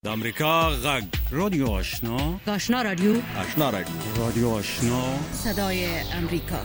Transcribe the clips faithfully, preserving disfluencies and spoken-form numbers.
د امریکا غږ رادیو آشنا آشنا رادیو آشنا رادیو رادیو آشنا صدای امریکا.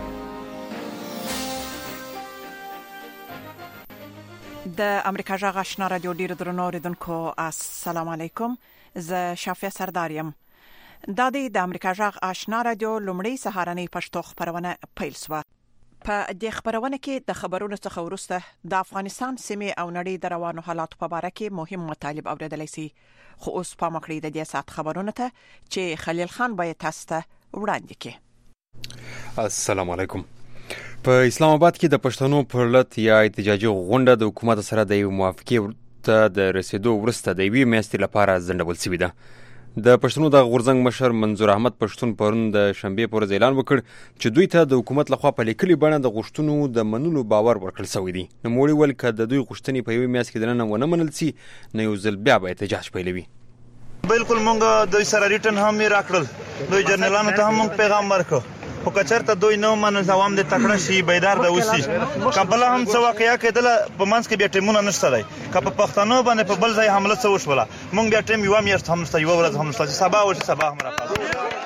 د امریکا غږ آشنا رادیو ډیر درنو اوریدونکو السلام علیکم. زه شافیا سردارم. دا د امریکا غږ آشنا رادیو لومړی سهارنۍ پښتو خبرونه پیل شوه. په دې خبرونه کې د خبرونو څخه ورسته د افغانستان سیمې او نړۍ د روانو حالاتو په اړه کې مهم مطالب اوریدلای شي. خو اوس په مکړې د دې سات خبرونه ته چې خلیل خان باید تاسو ته وړاندې کړي. السلام علیکم. په اسلام آباد کې د پښتنو پرلط یا احتجاجي غونډه د حکومت سره د موافقې ته د رسیدو ورسته د یوې میاشتې لپاره ځنډول شوې ده. د پښتنو د غورځنګ مشر منظور احمد پښتون پرون د شنبه پر ورځ اعلان وکړ چې دوی ته د حکومت لخوا په لیکلي بڼه د غوښتنو د منلو باور ورکړل شوی دی. نو موږ ول ک د دوی غوښتنې په یوې میاشت کې دننه ونه منل سي نه یو ځل بیا به احتجاج پیلوي. بالکل مونږ د سره ریټن هم راکړل. دوی جرنالانو ته هم پیغام ورکړ. خو کچرته دوی نو منل عوام د تکړه شي بیدار د وسی کبل هم څه واقعیا کېدل په منځ کې بیا ټیمونه نشته دی. کله په پښتنو باندې په بل ځای حمله څه وشوله مونږ بیا ټیم یو میاشت هم نشته یو ورځ هم نشته سبا او سبا هم راپاته.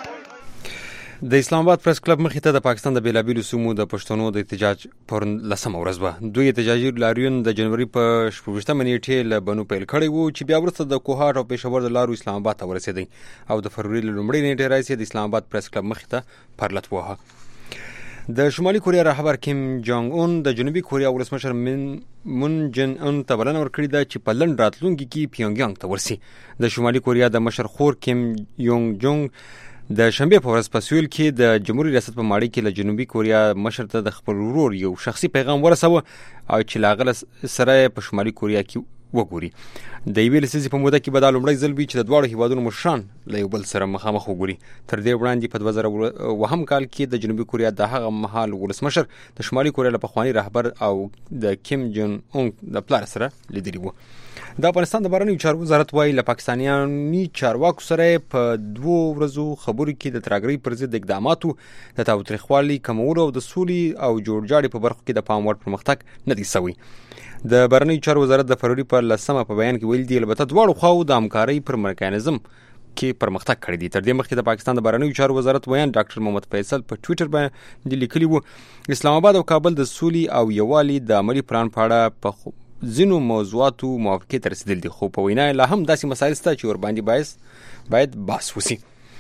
د اسلام آباد پریس کلب مخې ته د پاکستان د بیلابیلو سیمو د پښتنو د احتجاج پر لسمه ورځ و. دوی احتجاجي لاریون د جنوري په شپږمه نیټه له بنو پیل کړی وو چې بیا ورسته د کوهاټ او پېښور د لارو اسلام آباد ته ورسېدی او د فروری لومړۍ نیټه راځي د اسلام آباد پریس کلب مخې ته پرلط وه. د شمالي کوریا رهبر کیم جونګ اون د جنوبي کوریا ولسمشر من مون جن ان ته بلنه ورکړې ده چې په لند راتلونکي کې پیونګ یانګ ته ورسي. د شمالي کوریا د مشر خور کیم یونګ جونګ د شنبه په ورځ په سیول کې د جمهوریت ریاست په ماړی کې له جنوبي کوریا مشر ته د خپل ورور یو شخصي پیغام ورسوه او چې لاغله سره په شمالي کوریا کې وګوري. د یوې لسیزې په موده کې به دا لومړی ځل وي چې د دواړو هیوادونو مشران له یو بل سره مخامخ وګوري. تر دې وړاندې په دوه زره اووه کال کې د جنوبي کوریا د هغه مهال ولسمشر د شمالي کوریا له پخواني رهبر او د کیم جون اونګ د پلار سره لیدلی و. د افغانستان د بهرنیو چارو وزارت وايي له پاکستانیانو چارواکو سره په دوه ورځو خبرو کې د ترګری پر ضد اقداماتو د تاوتریخوالي کمولو او د سولې او جوړجاړي په برخو کې د پام وړ پرمختګ نه دی شوی. د بهرنیو چارو وزارت د فروری په لسمه په بیان کې ویل دی البته دواړو خواو د همکارۍ پر میکانیزم کې پرمختګ کړی دی. تر دې مخکې د پاکستان د بهرنیو چارو وزارت ویان ډاکټر محمد فیصل په ټوئیټر باندې لیکلی وو اسلام آباد او کابل د سولې او یووالي د عملی پلان په اړه په ځینو موضوعاتو موافقې ته رسیدل دي. خو په وینا لا هم داسې مسایل شته چې ور باندې باید باید بحث وشي.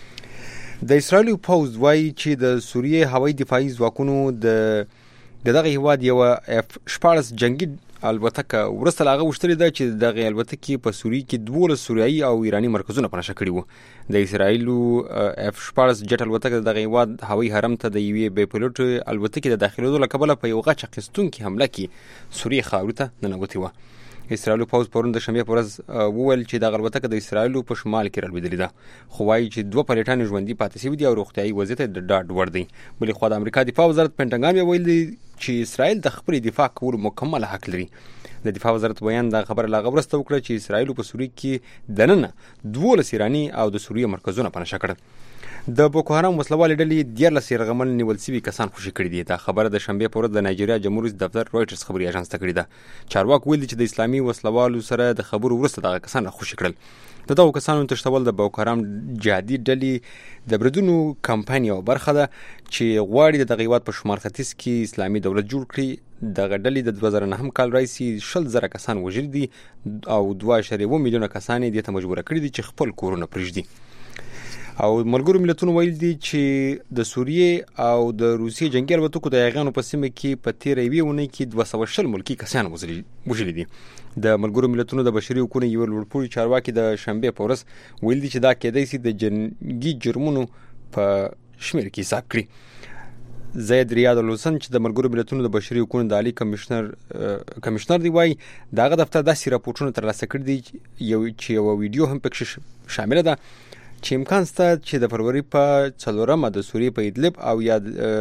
د اسرائیل پوز وايي چې د سوریې هوایي دفاعي ځواکونو د دغه هیواد یو اف شپاړس جنگي البته ورسته لاغه وشتلې ده چې دغه البته په سوریې کې دوه سوریایي او ایرانی مرکزونه پنځه کړي وو. د اسرائیل اف شپاړس جټ البته دغه هیواد هوایي حرم ته د یوې بې پلوټ البته د داخلو لکبله په یو غچ قسطونکي حمله کې سوریې خاورې ته ننوتې و. اسرائیل پوز پرون د شنبه پر ورځ وویل چې د البته د اسرائیل په شمال کې رالوېدلې ده. خو وايي چې دوه پلیټان ژوندۍ پاتې شوي دي او روغتیايي وضعیت د ډاډ وړ دی. بلې خو د امریکا دفاع وزارت پینټاګان ویل دی چې اسرائیل د خپل دفاع کولو مکمل حق لري. د دفاع وزارت بیان د خبر لا غبرسته وکړه چې اسرائیل په سوریې کې دننه دوه ایرانی او د سوریې مرکزونه پنځه کړل. د بوکو حرام وسلوال ډلې دیارلس یرغمل نیول شوي کسان خوشي کړي دي. دا خبره د شنبه په ورځ د نایجیریا جمهوریت دفتر رويټرز خبري اژانس ته کړې ده. چارواکي ویلي چې د اسلامي وسلوالو سره د خبرو وروسته دغه کسان خوشي کړل. د دغو کسانو تشتول د بوکو حرام جهادي ډلې د بریدونو کمپایني او برخه ده چې غواړي د هیواد په شمال ختیځ کې اسلامي دولت جوړ کړي. دغه ډلې د دوه زره نهم کال راځي شل زره کسان وژلي دي او دوه اعشاریه اووه میلیونه کسان یې ته مجبور کړي دي چې خپل کورونه پرېږدي. او ملګرو ملتونو ویل دي چې د سوریې او د روسیې جنگي الوتکو د یاغانو په سیمه کې په تیره یوې اونۍ کې دوه سوه شل ملکي کسان وژلي دي. د ملګرو ملتونو د بشري حقوقو یو لوړپوړي چارواکي د شنبه په ورځ ویل دي چې دا کېدای شي د جنګي جرمونو په شمیر کې حساب کړي. زید ریاض الحسن چې د ملګرو ملتونو د بشري حقوقو د عالی کمشنر کمشنر دی وايي دغه دفتر داسې راپورټونه ترلاسه کړي دي یو چې یو ویډیو هم پکې شامل ده چې امکان شته چې د فروری په څلورمه د سوریې په ادلب او یا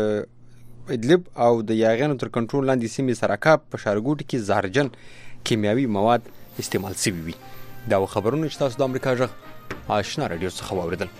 ادلب او د یاغانو تر کنټرول لاندې سیمې سرکاب په شارګوټ کې زهرجن کیمیاوي مواد استعمال شوي وي. دا خبرونه چې تاسو د امریکا غږ آشنا رادیو څخه واوریدل.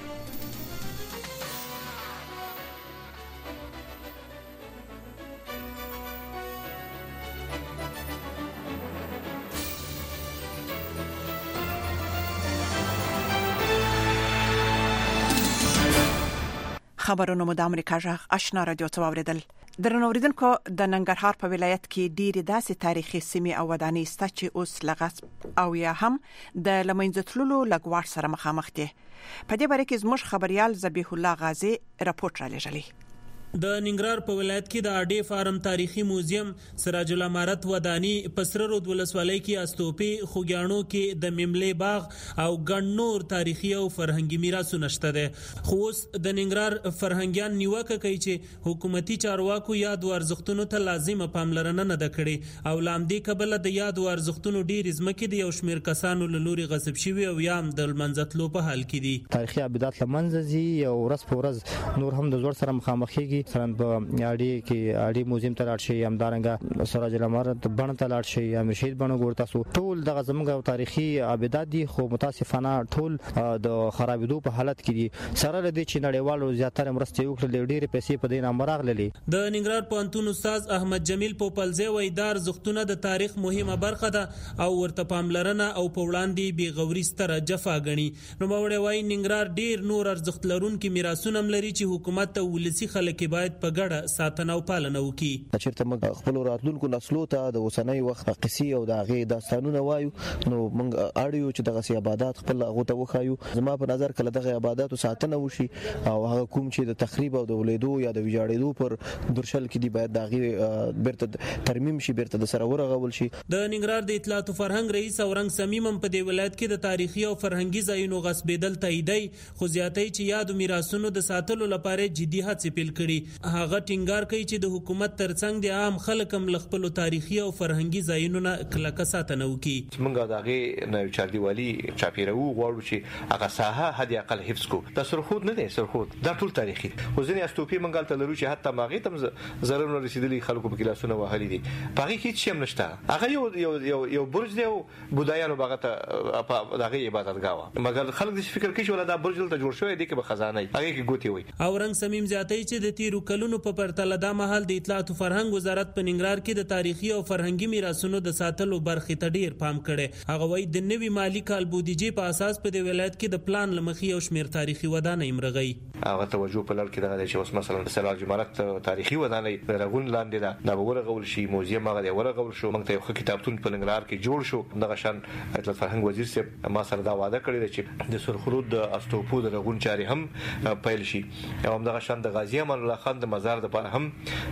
خبرونه مو د امریکا جغ آشنا رادیو ته اوریدل. درنوریدونکو د ننګرهار په ولایت کې ډېری داسې تاریخي سیمې او ودانۍ شته چې اوس لغصب او یا هم د لمنځتللو لګواړ سره مخامخ دي. په دې باره کې زموږ خبريال ذبیح الله غازی راپورټ را لېږلی. د ننګرهار په ولایت کې د اډې فارم تاریخي موزیم، سراج الامارت ودانی، پسره رود ولسوالۍ کې استوپي، خوګیانو کې د میملې باغ او ګڼ نور تاریخي او فرهنګي میراثونه شته دي. خو اوس د ننګرهار فرهنګیان نیوکه کوي چې حکومتي چارواکو یاد ارزښتونو ته لازمه پاملرنه نه ده کړې او لامدې کبله د یاد ارزښتونو ډېر ځمکې د یو شمېر کسانو له لوري غصب شوي او یا هم د لمنځتلو په حال کې دي. تاریخي ابدات لمنځه ځي او ورځ په ورځ نور هم د زور سره مخامخ کېږي. مثلا په اړې کې اړې موزیم ته لاړ شي، همدارنګه سراج الامارت بڼ ته لاړ شي، امیر شهید بڼ ګور تاسو ټول دغه زموږ تاریخي ابدات دي، خو متاسفانه ټول د خرابېدو په حالت کې دي. سره لدی چې نړیوالو زیاتره مرستې وکړلې، ډېرې پیسې په دې نامه راغللې. د ننګرهار پوهنتون استاد احمد جمیل پوپلزی وایي دا ارزښتونه د تاریخ مهمه برخه ده او ورته پاملرنه او په وړاندې بې غوري ستره جفا ګڼي. نوموړی وایي ننګرهار ډېر نور ارزښت لرونکي میراثونه هم لري چې حکومت ته ولسي خلک باید په ګډه ساتنه او پالنه وکړي. چېرته موږ خپل راتلونکو نسلو ته د اوسنۍ وخت قصې او د هغې داستانونه وایو، نو موږ اړ یو چې دغسې عبادات خپل هغو ته وښایو. زما په نظر کله دغه عباداتو ساتنه وشي او هغه کوم چې د تخریب او د ولیدو یا د ویجاړېدو پر درشل کې دي باید د هغې بیرته ترمیم شي، بیرته د سره ورغول شي. د ننګرهار د اطلاعات او فرهنګ رئیس اورنګ سمیم هم په دې ولایت کې د تاریخي او فرهنګي ځایونو غصبېدل تاییدوي، خو زیاتوي چې یادو میراثونو د ساتلو لپاره جدي هڅې پیل کړي. هغه ټینګار کوي چې د حکومت ترڅنګ د عام خلک هم له خپلو تاریخي او فرهنګي ځایونو نه کلکه ساتنه وکړي. موږ د هغې نه چاردیوالي چاپېروو غواړو چې هغه ساحه حد اقل حفظ کړو. دا سرخود نه دی، سرخود دا ټول تاریخي دي. خو ځینې استوپي موږ هلته لرو چې حتی هغې ته هم ضررونه رسېدلي، خلکو پکې لاسونه وهلي دي. په هغې کې هېڅ شی هم نشته. هغه یو یو یو یو برج دی او بودایانو به هغه ته د هغې عبادتګاه وه، مګر خلک داسې فکر کوي چې ولا دا برج دلته جوړ شوی دی کې به خزانه وي، هغې کې ګوتې وي. اورنګ سمیم زیاتوي چې د تېرو کلونو په پرتله دا مهال د اطلاعات او فرهنګ وزارت په ننګرهار کې د تاریخي او فرهنګي میراثونو د ساتلو برخې ته ډیر پام کړي. هغه وایي د نوي مالی کال بودیجې په اساس په دې ولایت کې د پلان لمخې یو شمېر تاریخي ودانۍ مرغۍ. هغه توجه په لړ کې دغه دی چې اوس مثلا د سراج الامارت تاریخي ودانۍ د رغون لاندې ده، دا به ورغول شي. موزیم هغه دی ورغول شو. موږ ته یو ښه کتابتون په ننګرهار کې جوړ شو. دغه شان اطلاعات فرهنګ وزیر صاحب ما سره دا وعده کړې ده چې د سرخرود د استوپو د رغون چارې هم پیل شي او همدغه شان د غازي امان الله خان د مزار لپاره هم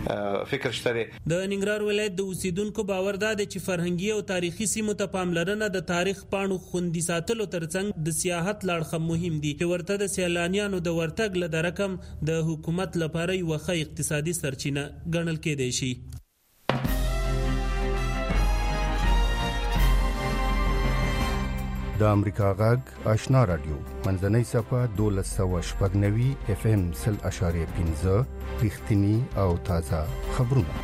فکر شته. د ننګرهار ولایت د اوسیدونکو باور ده چې فرهنګي او تاریخي سیمو ته پاملرنه د تاریخ پاڼو خوندي ساتلو ترڅنګ د سیاحت لاړخه مهم دي چې ورته د سیلانیانو د ورتګ له رقم د حکومت لپاره یو ښه اقتصادي سرچینه ګڼل کېدای شي. د امریکا غږ آشنا رادیو منځنۍ صفحه دولس سوه شپږ نوي اف ام سل اشاریه پنځه رښتینی او تازه خبرونه.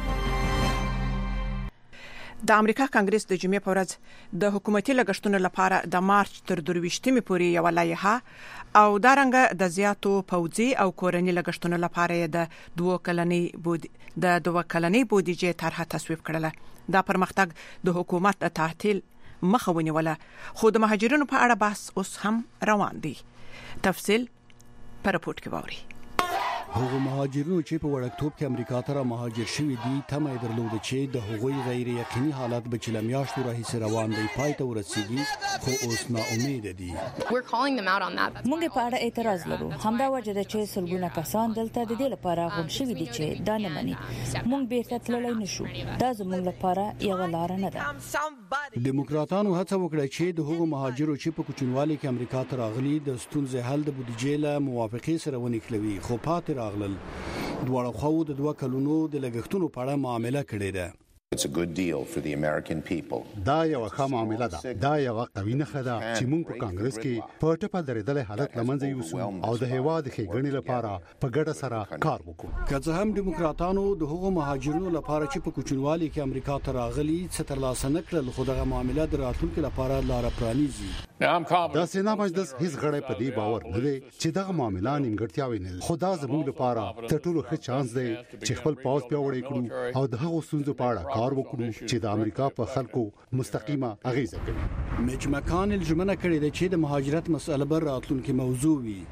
د امریکا کانګرس د جمعې په ورځ د حکومتي لګښتونو لپاره د مارچ تر درویشتمې پورې یو لایحه او دارنګه د زیاتو پوځي او کورنۍ لګښتونو لپاره د دوه کلنۍ بود د دوه کلنۍ بودیجې طرحه تصویب کړله. دا پرمختګ د حکومت د تعطیل مخه ونیوله، خو د مهاجرینو په اړه بحث اوس هم روان دی. تفصیل پر راپورټ کې ووري. هغه مهاجرینو چې په وړکتوب کې امریکا ته مهاجر شوي دي تمه درلوده چې د هغوی غیر یقیني حالت به چې لمیاشتو راهیسې روان دی پای ته ورسیږي، خو اوس ناامید دي. موږ په اړه اعتراض لرو. همدا وجه ده چې سلګونه کسان دلته د دې لپاره غون شوي دي چې دا نه مني. موږ بیرته تللی نشو. دا زموږ لپاره یو لار نه ده. دیموکراتانو هڅه وکړه چې د هغو مهاجرو چې په کوچنوالي کې امریکا ته راغلي د ستونزې حل د بودیجې له موافقې سره ونکړي، خو پاتې راغلل. دواړه خواو د دوه کلونو د لګښتونو په اړه معامله کړې ده. It's a good deal for the American people. دا یو ښه معامله ده. دا یو قوي نښه ده چې موږ په کانګرس کې په ټپه درېدلې حالت لمنځه یوسو او د هیواد ښېګڼې لپاره په ګډه سره کار وکړو. که څه هم دیموکراتانو د هغو مهاجرینو لپاره چې په کوچنوالي کې امریکا ته راغلي څه ترلاسه نه کړل، خو دغه معامله د راتلونکي لپاره لار پرانیزي. دا سینا مجلس هیڅ غړی په دې باور نه دی چې دغه معامله نیمګړتیاوې نه لري، خو دا زموږ لپاره تر ټولو ښه چانس دی چې خپل پوځ پیاوړی کړو او د هغو ستونزو په اړه کار وکړو چې د امریکا په خلکو مستقیمه اغیزه کوي. میچ مکانل ژمنه کړې ده چې د مهاجرت مسله بر راتلونکي موضوع وي.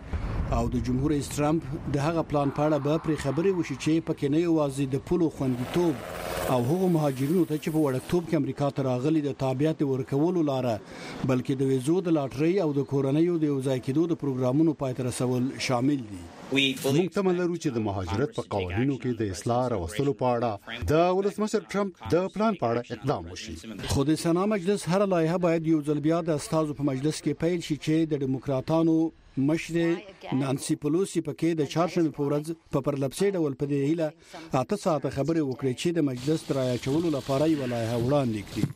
او د جمهور رئیس ترامپ د هغه پلان په اړه به پر خبري وشي چې پکې نه یوازې د پولو خوندیتوب او هغو مهاجرینو ته چې په وړکتوب کې امریکا ته راغلي د تابعیت ورکولو لاره بلکې د ویزو د لاټرۍ او د کورنیو د یوځای کېدو د پروګرامونو پای ته رسول شامل دي. موږ تمه لرو چې د مهاجرت په قوانینو کې د اصلاح راوستلو په اړه د ولسمشر ټرمپ د پلان په اړه اقدام وشي. خو د سنا مجلس هر لایحه باید یو ځل بیا د استازو په مجلس کې پیل شي چې د دیموکراتانو مشر نانسي پلوسی پکې د چهارشنبه په ورځ په پرلپسې ډول په دې هیله اته ساعته خبرې وکړې چې د مجلس ترای چولو لپاره یو لایحه وړاندې کړي.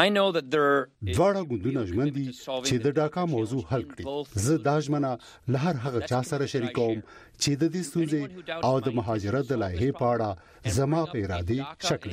دواړه ګوندونه ژمن دي چې د ډاکا موضوع حل کړي. زه دا ژمنه له هر هغه چا سره شریکوم چې د دې ستونزې او د مهاجرت د لایحې په اړه زما په ارادې شک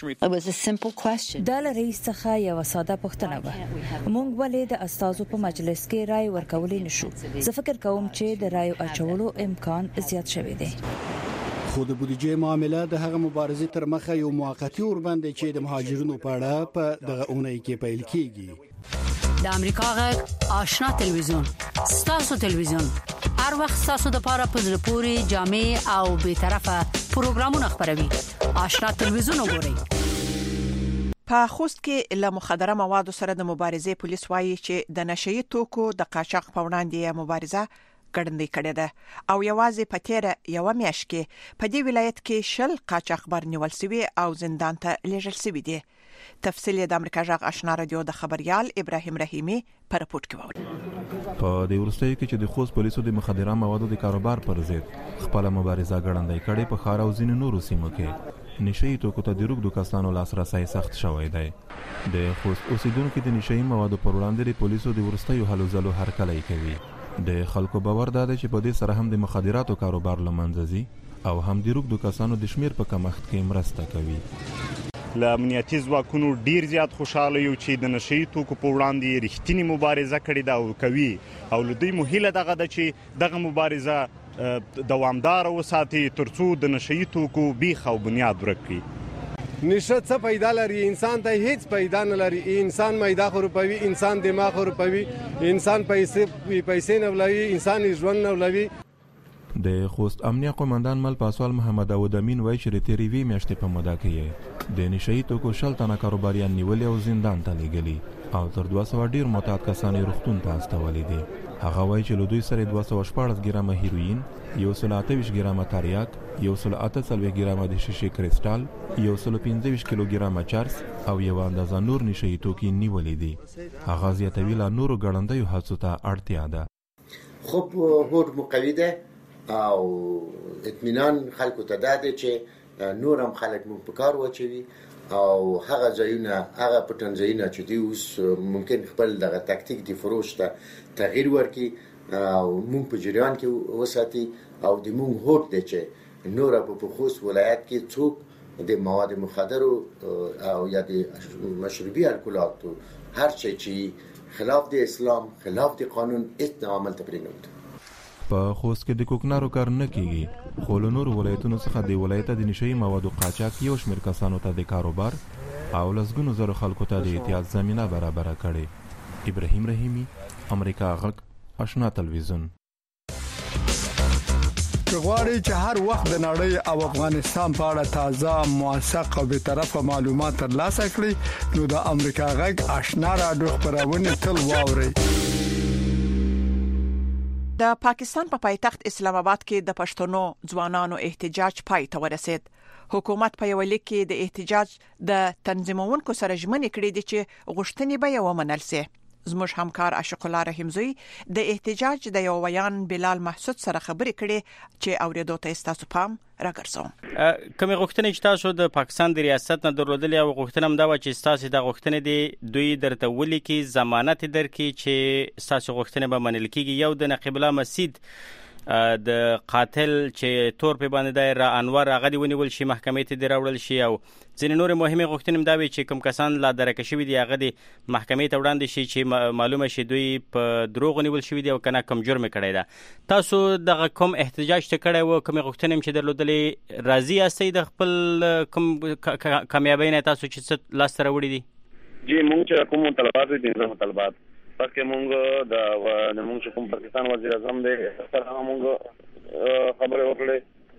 لري. دا له رئیس څخه یو ساده پوښتنه وه. موږ ولې د استازو په مجلس کې رائے ورکولای نشو؟ زه فکر کوم چې د رائے اچولو امکان زیات شوی دی. خو د بودیجې معاملې د هغه مبارزې تر مخه یو موقتی اوربند چې د مهاجرینو په اړه په دغه اونۍ کې پیل کیږي. د امریکا غږ آشنا تلویزیون ستاسو تلویزیون هر وخت ستاسو د لپاره په زړه پورې جامع او به طرفه پروګرامونه خبروي. آشنا تلویزیون وګورئ. په خوست کې له مخدره موادو سره د مبارزې پولیس وایي چې د نشئی توکو د قاچاق په وړاندې مبارزه ګړندۍ کړې ده او یوازې په تیر یو میاشت کې په دې ولایت کې شل قاچاقبر نیول شوی او زندان ته لیږل شوی دي. تفصیل د امریکا جغ آشنا رادیو د خبريال ابراهيم رحیمي په رپورت کې وایي. په دې ورستۍ کې چې د خوست پولیسو د مخدره موادو د کاروبار پر ضد خپل مبارزه ګړندۍ کړې په خار او ځینو نورو سیمو کې نشئی توکو ته د روغ د کسانو لاسرسي سخت شوی دی. د خوست اوسیدونکو د نشئی موادو پر وړاندې د پولیسو د ورستۍ هلو ځلو هرکلی کوي. د خلکو باور دا دی چې په دې سره هم د مخدراتو کاروبار لمنځه ځي او هم د روغ د کسانو د شمیر په کمښت کې مرسته کوي. له امنیتي ځواکونو ډیر زیات خوشاله یو چې د نشئی توکو په وړاندې رښتینی مبارزه کړې ده او کوي او لدی مهله دغه د چې دغه مبارزه دوامدار وساتي ترڅو د نشئی توکو بیخ او بنیاد ورکړي. نشه څه پیدا لري؟ انسان ته هیڅ پیدا نه لري. انسان میدا خورپوي، انسان دماغ خورپوي، انسان پیسې پیسې نه ولوي، انسان ژوند نه ولوي. د خوست امنیه قومندان مل پاسوال محمد داود امین وایي چې د تیری وی میاشتې په موده کې د نشئی توکو شل تنه کاروباریان نیولې او زندان ته لیږلي او تر دوه سوه ډیر معتاد کسان یې روغتون ته استولي دي. هغه وایي چې له دوی سره دوه سوه شپاړس ګرامه هیروین، یو سل اته ویشت ګرامه تریاک، یو سل اته څلوېښت ګرامه د شیشې کریسټال، یو سل پنځه ویشت کیلوګرامه چرس او یو اندازه نور نشئی توکي نیولې دي. هغه زیاتوي لا نورو ګړندیو هڅو ته اړتیا ده. خب هوډ مقوي ده او اطمینان خلکو ته ده چې نور هم خلک مو په کار واچوي او هغه ځایونه هغه پټنځایونه چې دی اوس ممکن خپل دغه تاکتیک دی فروش ته تغییر ورکړي او مونږ په جریان کې وساتي او د مونږ هوډ دی چې نور په خوست ولایت کې څوک د مواد مخدر او یا د مشروبي الکولاتو هر شي چې خلاف د اسلام خلاف د قانون هیڅ عمل ته پرې نه وي. په خوست کې د کوکنارو کار نه کیږي خو له نورو ولایتونو څخه د ولایت د نشئی موادو قاچاق یو شمېر کسانو ته د کاروبار او لسګونو زرو خلکو ته د احتیاط زمینه برابره کړې. ابراهیم رحیمي، امریکا غږ آشنا تلویزیون. غواړئ چې هر وخت د نړۍ او افغانستان په اړه تازه، موثق او به طرفه معلومات ترلاسه کړئ نو د امریکا غږ آشنا رادیو خبرونه تل واورئ. د پاکستان په پایتخت اسلام آباد کې د پښتنو ځوانانو احتجاج پای ته ورسید. حکومت په یو لیک کې د احتجاج د تنظیمونکو سره ژمنې کړې دي چې غوښتنې به یې ومنل شي. زموږ همکار عاشق الله رحیمزوی د احتجاج د یو ویان بلال محسود سره خبرې کړې چې اوریدو ته تاسو پام راګرځوم. کومې غوښتنې چې تاسو د پاکستان د ریاست نه درلودلې او غوښتنه هم دا و چې تاسو د غوښتنې دی دوی درته ولیکي ضمانت درکړي چې تاسو غوښتنه به منل کیږي. یو د نقیب الله مسجد د قاتل چې تور په باندې دایر انور هغه دی ونیول شي محکمې ته دی راوړل شي او ځینې نور مهمه غوښتنې هم دا وي چې کوم کسان لا درکه شوي دي هغه دی محکمې ته وړاندې شي چې معلومه شي دوی په دروغ نیول شوي دي او کنه کوم جرم کړی ده. تاسو دغه کوم احتجاج ته کړی و کوم غوښتنې چې درلودلې راضي یاستئ د خپل کوم کامیابی نه تاسو چې لاس ته راوړي دي؟ جی موږ چې کوم طلبات دي نظام طلبات پکې مونږ د مونږ کوم پاکستان وزیر اعظم دی سره مونږ خبرې وکړې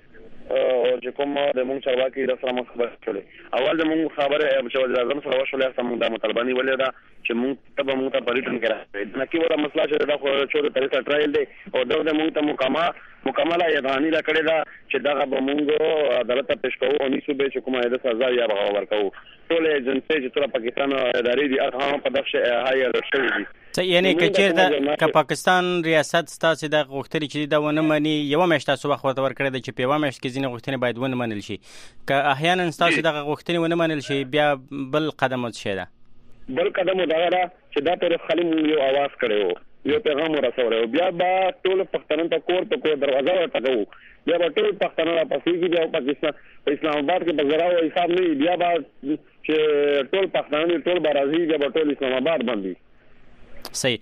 او چې کوم د مونږ چارواکي د سره مونږ خبرې کړې اول د مونږ خبره چې وزیر اعظم سره وشولې سم د مطالبه نیولې ده چې مونږ ته مونږ ته پریټن کړه نه کی وره مسله چې دا خو چوره طریقه ټرایل دی او دا د مونږ ته مکمل مکمله یادانی را کړې ده چې دا به مونږ عدالت ته پیش کوو او نیسو به چې کومه د سزا یا به ورکوو ټول ایجنسي چې ټول پاکستان ادارې دي هغه په دغه هاي الرټ شوی دي یعنی کچیر د ک پاکستان ریاست ستاسو د غوښتنې چې دا ونه مني یو مشت تاسو وخت ورته ورکړی د چې په یو مشت کې ځینې غوښتنې باید ونه منل شي ک احیانا تاسو د غوښتنې ونه منل شي بیا بل قدم وڅ ده بل قدم دا را چې دا تر خالي یو आवाज کړو یو پیغام ورسوره بیا با ټول پښتنو ته کور ته کور دروازه ورته بیا به ټول پښتنو را پسې کې بیا پاکستان په اسلام آباد کې بغیر او حساب نه بیا با چې ټول پښتنو ټول برازي بیا به ټول اسلام آباد باندې صحیح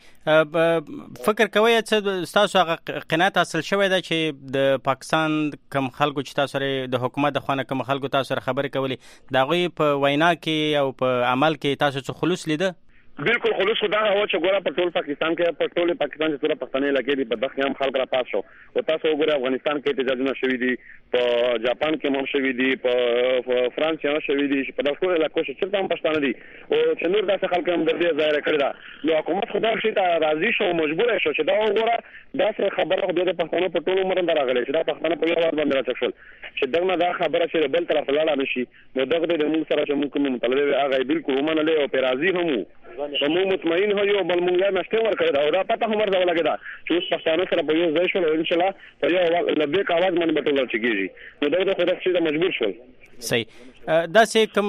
فکر کوي چې تاسو هغه قناعت حاصل شوی دا چې د پاکستان کم خلکو چې تاسو سره د حکومت د خوانه کم خلکو تاسو سره خبرې کولې دا غوي په وینا کې او په عمل کې تاسو څه خلوص لیده بالکل خلوص خدا او چې ګوره په ټول پاکستان کې په ټول پاکستان چې ټول پښتنې لګې دي په دغه هم خلک را پاس شو او تاسو وګوره افغانستان کې احتجاجونه شوي دي په جاپان کې هم شوي دي په فرانس کې هم شوي دي په دغه علاقو کې چې هم پښتانه دي او چې نور داسې خلک هم د دې ظاهر کړی دا نو حکومت خدا شي ته راضي شو مجبور شو چې دا وګوره داسې خبره خو د پښتنو په ټول عمر راغلي چې دا پښتنه په یو وخت باندې راځل چې دغه دا خبره چې بل طرف لاړه نشي نو دغه د موږ سره چې موږ کوم مطالبه هغه بالکل ومنل او په راضي هم مو مطمئن هو یو بل مونږه نشته ورکړه او دا پته هم ورته ولګیدا چې اوس پښتانه سره په یو ځای شول ان شاء الله په یو لبیک आवाज باندې بټول چکیږي نو دا خو راځي د مجبور شول صحیح دا سه کوم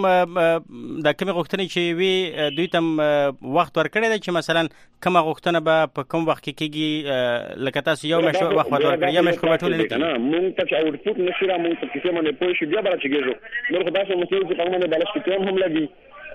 د کوم غوښتنې چې وی دوی تم وخت ورکړی دی چې مثلا کوم غوښتنه به په کوم وخت کې کیږي لکه تاسو یو مشو وخت ورکړی یا مشو ټول لیکي نه مونږ ته او ټوټ نشره مونږ ته کیسه باندې پوه شو بیا بل چکیږي نو خدای سره مسیح چې په باندې بلش کې هم لګي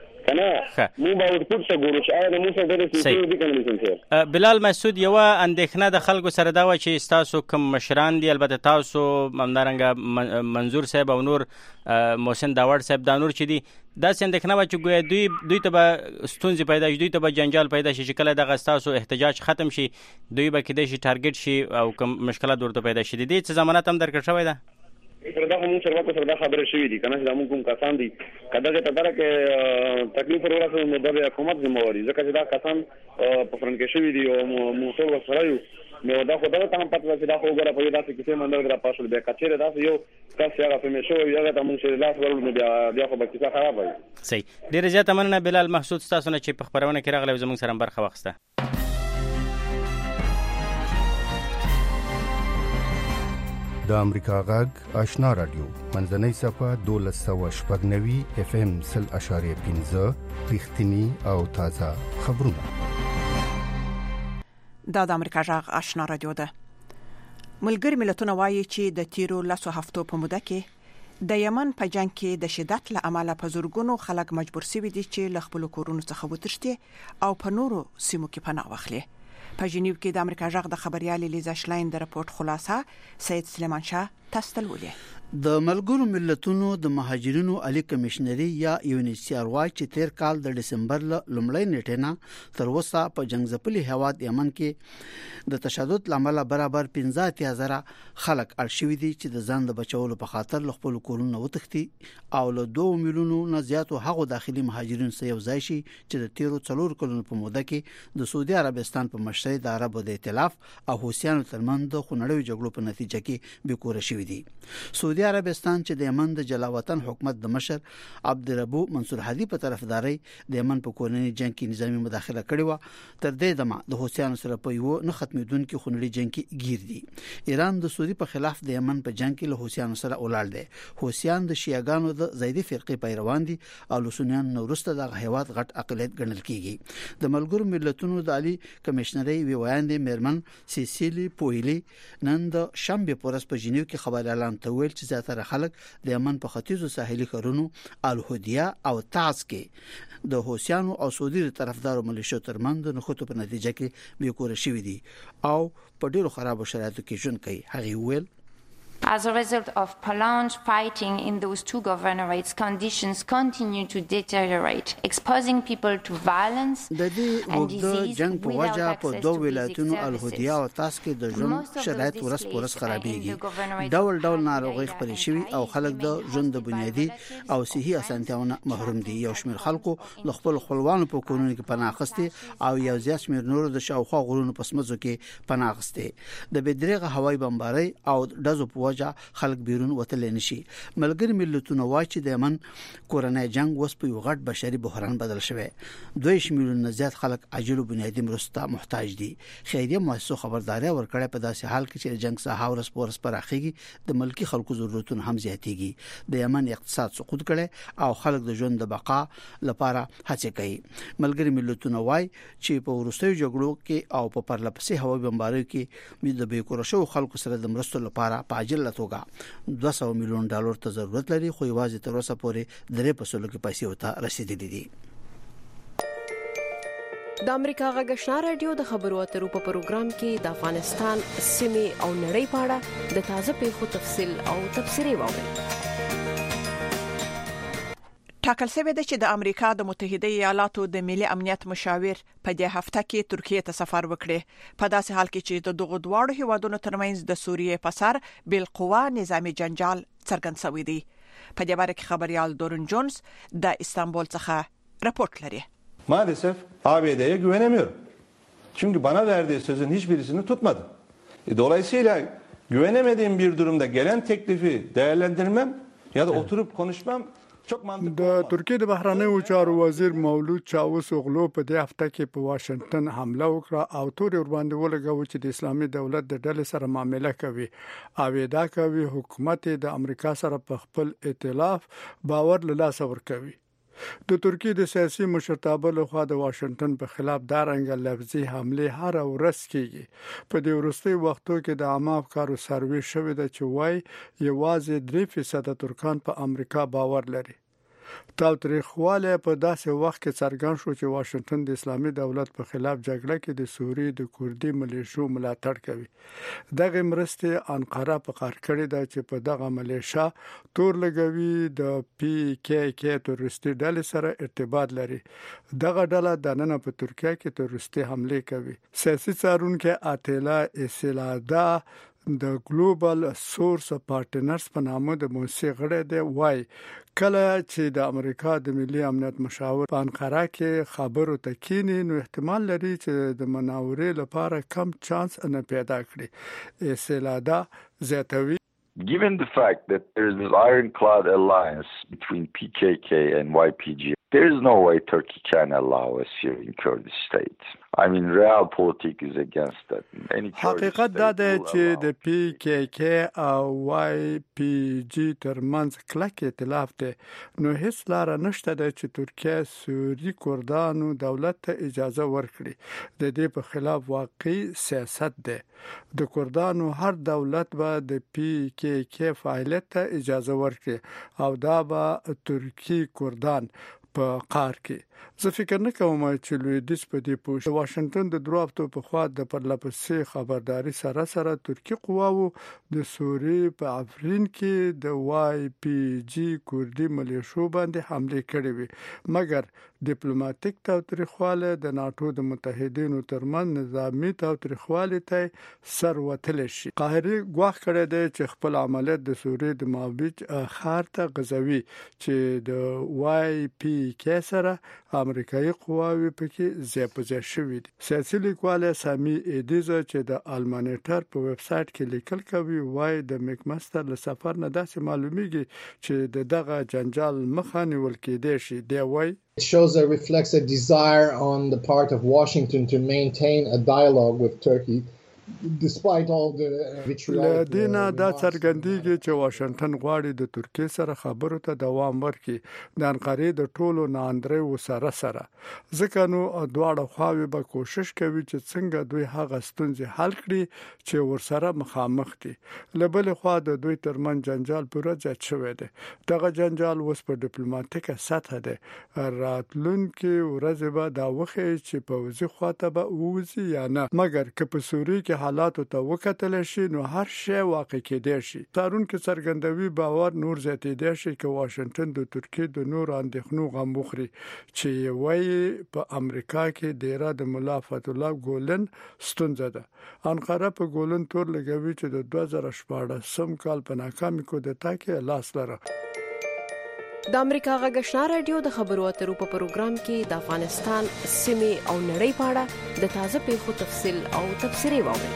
کنه مو به ورپورت ته ګورو چې آیا موږ سره د سیاسي دي کنه بلال مسعود یو اندېښنه د خلکو سره دا و چې تاسو کوم مشران دي البته تاسو ممدارنګ منظور صاحب او نور محسن داوړ صاحب دا نور چې دي دا څنګه اندېښنه و چې ګویا دوی دوی ته به ستونزې پیدا شي دوی ته به جنجال پیدا شي چې کله دغه تاسو احتجاج ختم شي دوی به کېدای شي ټارګټ شي او کوم مشکلات ورته پیدا شي دي څه ضمانت هم درکړ شوی ده پر دا هم چرواکو سره دا خبره شوې دي کنه چې موږ کوم کسان دي کله چې تدار کې تکلیف ورسره نو د حکومت ذمہواری ځکه چې دا کسان په فرن کې شوې دي او موږ ټول سره یو نو دا خو دا ته هم پته چې دا خو ګره په داسې کیسه باندې را پاسول بیا کچېره دا یو تاسو هغه په مشو یو هغه موږ چې لاس ورول نو بیا بیا خو به کیسه خراب وي صحیح ډیر زیات مننه بلال محسود تاسو نه چې په خبرونه کې راغلی زموږ سره برخه واخسته د امریکا غږ آشنا رادیو منځنۍ صفه دولس سوه شپږ نوي اف ام سل اشاریه پنځه رښتینی او تازه خبرونه دا د امریکا غږ آشنا رادیو ده ملګری ملتونه وایي چې د تیرو لسو هفتو په موده کې د یمن په جنگ کې د شدت له امله په زورګونو خلک مجبور شوي دي چې له خپل کورونو څخه وتښتي او په نورو سیمو کې پناه واخلي په جنیو کې د امریکا غږ د خبريال لیزا شلاین د راپورټ خلاصه سید سلیمان شاه تستلولې د ملګرو ملتونو د مهاجرینو عالی کمشنري یا یونیسیار وايي چې تیر کال د دسمبر لومړۍ نیټه نه تر اوسه په جنگ ځپلي هواد یمن کې د تشدد لامل برابر پنځه هزار خلک اړ شوي دي چې د ځان د بچولو په خاطر خپل کورونه وتښتي او له دوه میلیونو نه زیاتو هغو داخلي مهاجرینو سره یو ځای شي چې د تیرو څلور کلونو په موده کې د سعودي عربستان په مشرۍ د عربو د ائتلاف او حوثیانو ترمنځ د خونړیو جګړو په نتیجه کې بیکوره شوي دي سعودي عربستان چې د یمن د جلاوطن حکومت د مشر عبدالربو منصور هادي په طرفداري د یمن په کورنۍ جنگ کې نظامی مداخله کړې و تر دې دمه د حوثیانو سره په یو نه ختمېدونکو خونړي جنگ کې گیر دي ایران د سعودي په خلاف د یمن په جنگ کې له حوثیانو سره ولاړ دي حوثیان د شیعاګانو د زیدي فرقې پیروان دي او له سنیان نورسته د هیواد غټ اقلیت ګڼل کیږي د ملګرو ملتونو د عالی کمشنري وی وایاندې میرمن سیسیلی پویلی نن د شنبه پورس په جنیو کې خبر اعلان تویل چې زیاتره خلک د یمن په ختیځو ساحلي ښارونو الهدیه او تعز کې د حوثیانو او سعودي طرفدارو ملیشو ترمنځ د نخښتو په نتیجه کې بیکوره شوي دي او په ډیرو خرابو شرایطو کې ژوند کوي هغه ویل As a result of prolonged fighting in those two governorates, conditions continue to deteriorate, exposing people to violence د دې وګړو جنگ په وجه په دوه ولایتونو الهودیا او تاس کې د ژوند شرایط ورس پورس خرابېږي. ډول ډول ناروغي خپرې شوي او خلک د ژوند د بنیادي او صحي اسانتیاونو محروم دي. یو شمېر خلکو له خپل خپلوانو په کورونو کې پناه اخیستې او یو زیات شمېر نور د شاوخوا غرونو په سمځو کې پناه اخیستې. د بدرېغه هوایي بمبارۍ او دزو په خلک بیرون وتل نشي. ملګری ملتونه وايي چې د یمن کورنۍ جنگ اوس په یو غټ بشري بحران بدل شوی. دوه میلیون نه زیات خلک عاجل بنیادی مرسته محتاج دي. خیریه مؤسسو خبرداري ورکړه په داسې حال کې چې جنگ ساحه ورس پورس پراخيږي د ملکی خلکو ضرورتونه هم زیاتېږي. د یمن اقتصاد سقوط کړي او خلک د ژوند د بقا لپاره هڅه کوي. ملګری ملتونه وايي چې په وروستیو جګړو کې او په پرلپسې هوایي بمبارۍ کې د بیکور شو خلکو سره د مرستو لپاره په عاجل توګه دوه سوه میلیون ډالر ته ضرورت لري، خو یوازې تر اوسه پورې درې په سلو کې پیسې وته رسیدلې دي. د امریکا غږ آشنا رادیو د خبرو اترو په پروګرام کې د افغانستان سیمې او نړۍ په اړه د تازه پیښو تفصیل او تبصرې واورئ. ټاکل شوی دی چې د امریکا د متحده ایالاتو د ملي امنیت مشاور په دې هفته کې ترکیه ته سفر وکړي، په داسې حال کې چې د دغه دواړو هیوادونو ترمنځ د سوریې په سر بالقوه نظامی جنجال څرګند شوی دی. په دې باره کې خبريال دورن جونز د استانبول څخه راپورټ لري. Maalesef A B D'ye güvenemiyorum. Çünkü bana verdiği sözün hiçbirisini tutmadı. E, dolayısıyla güvenemediğim bir durumda gelen teklifi değerlendirmem ya da oturup konuşmam د ترکیه د بهرنیو چارو وزیر مولود چاوش اوغلو په دې هفته کې په واشنگټن حمله وکړه او تور ور باندې ولګاوه چې د اسلامي دولت د ډلې سره معامله کوي او دا کوي حکومت د امریکا سره په خپل ائتلاف باور له لاسه ورکوي. د ترکیه د سیاسي مشرتابه له خوا د واشنگټن په خلاف دارنګ لفظي حمله هر ورځ کیږي. په دې وروستي وختو کې د عامه افکارو سروې شوې ده چې وای یوازې درې فیصد ترکان په امریکا باور لري. تاوتریخواله په داسې وخت کې څرګند شو چې واشنگټن د اسلامي دولت په خلاف جګړه کې د سوریې د کوردي ملیشو ملاتړ کوي. دغه مرستې انقره په قهر کړې ده چې په دغه ملیشا تور لګوي د پی کې کې تروریستي ډلې سره ارتباط لري. دغه ډله د نن په ترکیه کې تروریستي حمله کوي. سیاسي څارونکو اتلا اسلادا د ګلوبل سورس پارټنرز په نامه د موسسې غړی دی وای کله چې د امریکا د ملي امنیت مشاور په انقره کې خبرو تکینی نو احتمال لري چې د مناورې لپاره کم چانس نه پیدا کړي. اسلادا زیاتوي Given the fact that there is this ironclad alliance between P K K and Y P G, there is no way Turkey can allow a Syrian Kurdish state. I mean, real politics is against that. Any حقیقت دا دی چې د پی کې کې او وای پی جی ترمنځ کلک ائتلاف دی، نو هیڅ لار نشته د چې ترکیه سوری کردانو دولت ته اجازه ورکړي. د دې په خلاف واقعي سیاست دی. د کردانو هر دولت به د پی کې کې فعالیت ته اجازه ورکړي او دا به ترکی کردان په قار کې. زه فکر نه کوم چې لویدیس په دې پوښ واشنگټن د درو هفتو په خوا د پرلپسې خبرداري سره سره ترکی قواو د سوریې په افرین کې د وای پی جی کوردي ملیشو باندې حمله کړې وي، مګر ډیپلوماټیک تاوتریخواله د ناتو د متحدینو ترمن نظامی تاوتریخواله ته سر وتل شي. قاهره غواخ کړی دی چې خپل عملیات د سوریې د مابیج خار ته غزوي چې د وای پی کې سره امریکایي قواوی پکې زیاتې شوې دي. سیاسي لیکوال سامي ایدیزا چې د المانیټر په ویب سټ کې لیکل کوي وای د میکمستر له سفر نه داسې معلومیږي چې د دغه جنجال مخه نیول کېدای شي. دی وای It shows or reflects a desire on the part of Washington to maintain a dialogue with Turkey. Despite all the vitriolic لدینا دا څرګندېږي چې واشنگټن غواړي د ترکیه سره خبرو ته دوام ورکړي د انقره د ټولو ناندري وسره سره، ځکه نو دواړه خواوې به کوشش کوي چې څنګه دوی هغه ستونزې حل کړي چې ورسره مخامخ دي. لبل خوا د دوی ترمن جنجال پوره ځات شوی دی. دغه جنجال اوس په ډیپلوماټیکه سطح دی. راتلونکي ورځې به دا وخت چې په وزي خواته به ووزي یا نه، مګر که په سوریه کې حالاتو ته وکتل شي نو هر شی واقع کېدای شي. تارون کې څرګندوي باور نور زیاتېدای شي چې واشنگټن د ترکیې د نور اندېښنو غم مخري چې وایي په امریکا کې د ایران د مولا فتح الله ګولن ستونزه ده. انقره په ګولن تور لګوي چې د دوه زره شپاړسم کال په ناکامي کودتا کې لاس لره. د امریکا غږ آشنا رادیو د خبرو اترو په پروګرام کې د افغانستان سیمې او نړۍ په اړه د تازه پیښو تفصیل او تبصرې واورئ.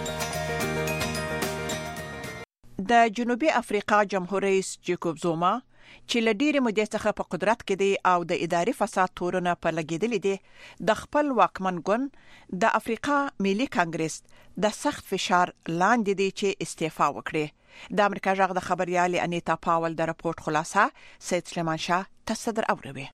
د جنوبي افریقا جمهور رئیس جیکوب زوما چې لډيري مودې څخه په قدرت کې دی او د اداري فساد تورونه په لګیدلې دي د خپل واکمن ګوند د افریقا ملي کانګرس د سخت فشار لاندې دی چې استعفا وکړي. د امریکا جغ د خبريال انیتا پاول د راپورټ خلاصه سید سلیمان شاه تصدر اوروي.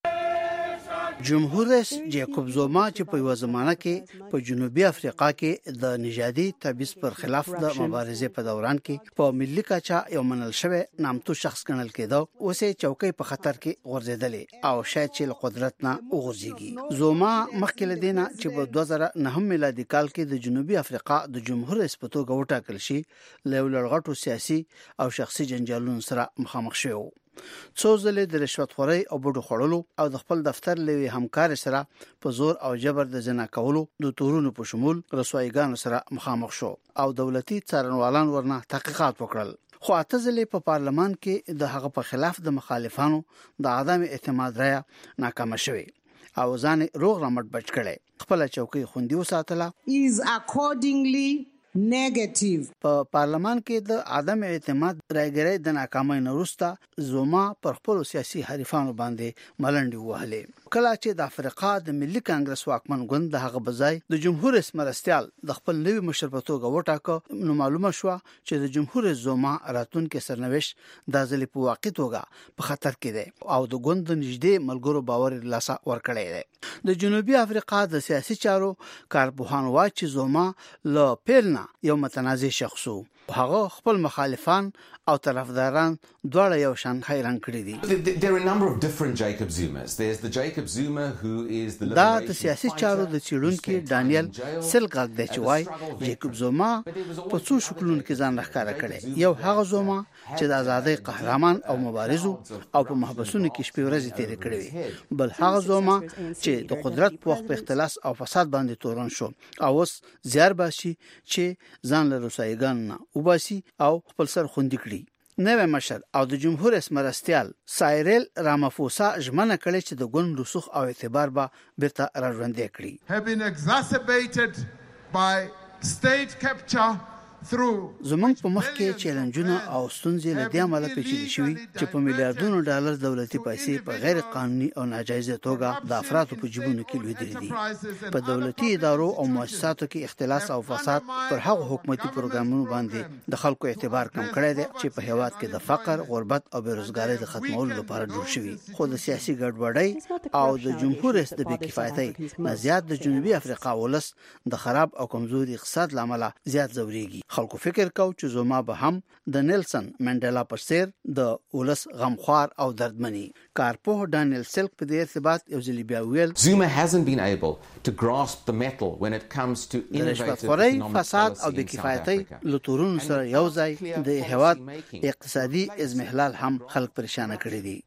جمهور رئیس جیکوب زوما چې په یو زمانہ کې په جنوبي افریقا کې د نژادي تبعیض پر خلاف د مبارزې په دوران کې په ملي کچا یو منل شوی نامتو شخص ګڼل کېده، اوسې چوکۍ په خطر کې غورځېدلې او شاید چې له قدرت نه وغورځيږي. زوما مخکې لدينا چې په دوه زره نهم میلادي کال کې د جنوبي افریقا د جمهور رئیس په توګه وټاکل شي، له لړغټو سیاسي او شخصي جنجالونو سره مخامخ شو. څو ځله د رشوت خورۍ او بډو خړلو او د خپل دفتر لوي همکار سره په زور او جبر د زنا کولو د تورونو په شمول رسوایګانو سره مخامخ شو او دولتي څارنوالان ورنه تحقیقات وکړل. خو اته ځله په پارلمان کې د هغه په خلاف د مخالفانو د عدم اعتماد رایه ناکامه شوه او ځان روغ رمټ بچ کړي. خپل چوکۍ خوندي وساتله is accordingly negative. په پارلمان کې د عدم اعتماد رایګری د ناکامۍ وروسته زوما پر خپل سیاسي حریفانو باندې ملنډي وهلې. کله چې د افریقا د ملي کانګرس واکمن ګوند د هغه بځای د جمهور رئیس مرستيال د خپل نوي مشر په توګه وټاکه، نو معلومه شو چې د جمهور رئیس زوما راتلونکي سرنوشت د ځلې په واقع توګه په خطر کې دی او د ګوند نږدې ملګرو باور لاسه ورکړی دی. د جنوبي افریقا د سیاسي چارو کارپوهان وايي چې زوما له پیل یو متنازع شخص وو. هغه خپل مخالفان او طرفداران دواړه یو شان حیران کړی دي. There are a number of different Jacob Zumas. There's the Jacob Zuma who is the دا د سیاسي چارو د چیرونکو ډانیل سلګاګ د چوي جیکوب زوما په څو شکلونو کې ځان ښکارا کړي. یو هغه زوما چې د ازادۍ قهرمان او مبارز او په محبسونو کې شپې ورځې تیر کړې، بل هغه زوما چې د قدرت په وخت په اختلاس او فساد باندې تورن شو او اوس زیار باسي چې ځان له روسایګان نه وباسي او خپل سر خوندي کړي. نوې مشر او د جمهور رئیس مرستيال سایریل رامافوسا ژمنه کړې چې د ګوند رسوخ او اعتبار به بیرته راژوندې کړي. have been exacerbated by state capture زمونږ په مخ کې چیلنجونه او ستونزې له دې عمله پیچلې شوې چې په میلیارډونو ډالر دولتي پیسې په غیر قانوني او ناجایز توګه د افرادو په جیبونو کې لوېدلې دي. په دولتي ادارو او مؤسساتو کې اختلاس او فساد پر هغو حکومتي پروګرامونو باندې د خلکو اعتبار کم کړی دی چې په هیواد کې د فقر، غربت او بیروزګارۍ د ختمولو لپاره جوړ شوی. خو د سیاسي ګډوډۍ او د جمهور رئیس د بې کفایتۍ نه زیات د جنوبي افریقا ولس د خراب او کمزوري اقتصاد لامل زیات ځوريږي. خلکو فکر کو چې زوما به هم د نیلسن منډلا پر سیر د ولس غمخوار او دردمنی. کارپوه ډانیل سلک په دې ارتباط یو ځل بیا ویل Zuma hasn't been able to grasp the metal when it comes to innovative economic فساد او policy د in South کفایتۍ Africa. له تورونو سره یو ځای د هیواد اقتصادي ازمهلال هم خلک پریشان کړی دي.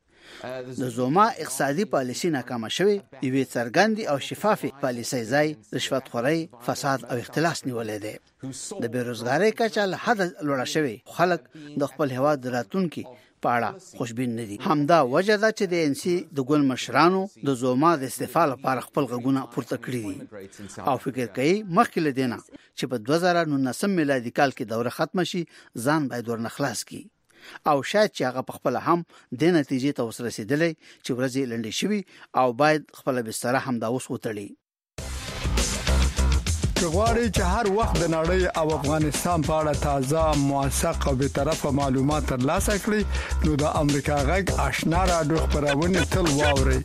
د زوما اقتصادي پالیسي ناکامه شوه، یوې څرګندې او شفافې پالیسي ځای رشوت خورۍ، فساد او اختلاس نیولې ده. د بیروزګارۍ کچه له حد لوړه شوه، خلک د خپل هیواد د راتلونکي په اړه خوشبین نه دي. همدا وجه ده چې د ان سي د ګوند مشرانو د زوما د استعفا لپاره خپل غږونه پورته کړی دي او فکر کوي مخکې لدينا چې په دوه زره نولسم میلادي کال کې دوره ختم شي ځان باید ورنه خلاص کړي او شاید چې هغه په خپل هم د نتیجې ته ورسېدلې چې ورځې لنډې شوي او باید خپل بستر هم دا اوس وتړي. غواړي چې هر وخت د نړۍ او افغانستان په اړه تازه، موثق او بیطرفه معلومات ترلاسه کړئ نو د امریکا غږ آشنا رادیو خبرونه تل واورئ.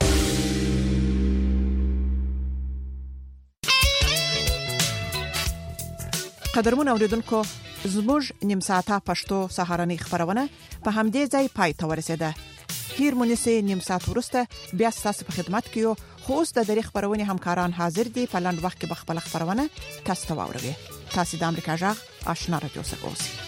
قدرمن اوریدونکو، زموږ نیم ساعته پښتو سهارنۍ خبرونه په همدې ځای پای ته ورسېده. هیر مونږه نیم ساعت ورسته بیا تاسو په خدمت کې یو. خو اوس د دری خبرونه همکاران حاضر دي. په لاند وخت کې به خپل خبرونه تاسو ته واوروي. تاسو د امریکا جغ آشنا رادیو څخه اوسئ.